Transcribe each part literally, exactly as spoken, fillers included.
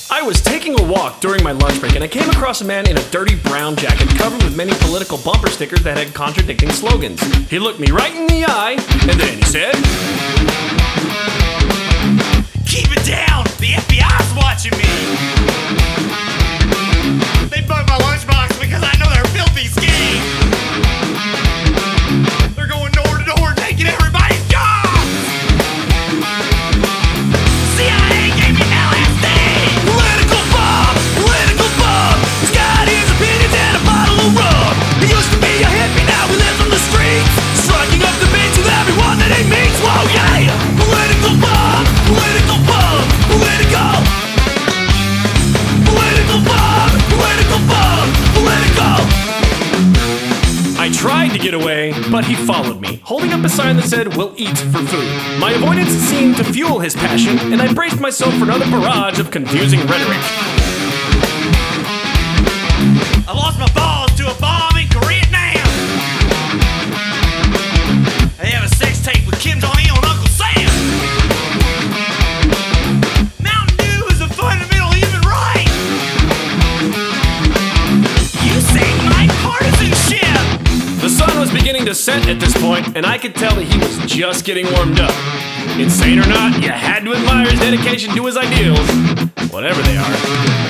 I was taking a walk during my lunch break and I came across a man in a dirty brown jacket covered with many political bumper stickers that had contradicting slogans. He looked me right in the eye and then he said, "Keep it down! The F B I's watching me!" They bugged my lunchbox because I know they're filthy skinny. They're going door to door taking everybody's jobs! C I A gave me L S D! Political bomb! Political bomb! He's got his opinions and a bottle of rum. He used to be a hippie, now he lives on the streets, striking up debates with everyone that he meets. Whoa, yeah! Political bomb! Political bomb! Political! Political bomb! Political bomb! Political! I tried to get away, but he followed me, holding up a sign that said, "We'll eat for food." My avoidance seemed to fuel his passion, and I braced myself for another barrage of confusing rhetoric. I lost my balls to a bomb in Vietnam. They have a sex tape with Kim Jong-il and Uncle Sam. Mountain Dew is a fundamental human right. You say my partisanship. The sun was beginning to set at this point, and I could tell that he was just getting warmed up. Insane or not, you had to admire his dedication to his ideals, whatever they are.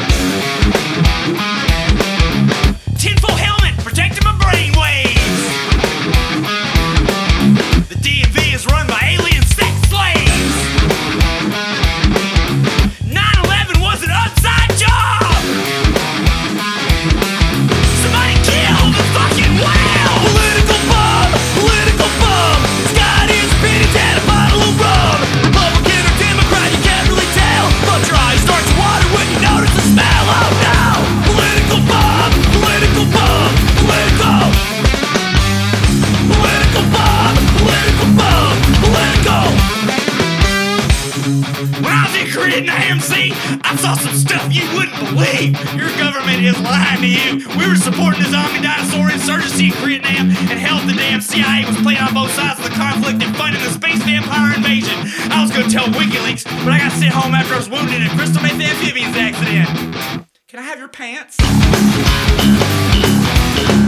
Tinfoil helmet protecting my brainwaves. The D M V is run by alien sex slaves. nine eleven was an upside job. Somebody kill the fucking whale. Political bomb, political bomb. Scott is opinions and a bottle of rum. Republican or Democrat, you can't really tell, but your eyes start to water when you notice the smell. Oh no! Political bomb, political bomb, political. Political bomb, political bomb, political. When I was in Korea in the A M C, I saw some stuff you wouldn't believe. Your government is lying to you. We were supporting the zombie dinosaur insurgency in Vietnam, and hell, the damn C I A was playing on both sides of the conflict and funding the space vampire invasion. I was gonna tell WikiLeaks, but I got sent home after I was wounded in a crystal meth amphibians accident. Can I have your pants?